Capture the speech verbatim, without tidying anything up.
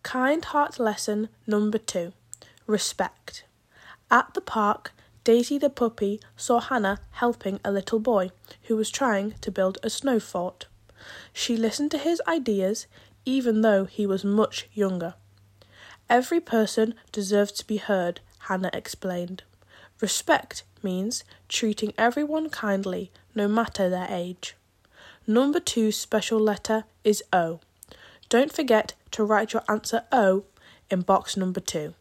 Kind Heart Lesson number two. Respect. At the park, Daisy the puppy saw Hannah helping a little boy who was trying to build a snow fort. She listened to his ideas, even though he was much younger. Every person deserves to be heard, Hannah explained. Respect means treating everyone kindly, no matter their age. Number two's special letter is O. Don't forget to write your answer O in box number two.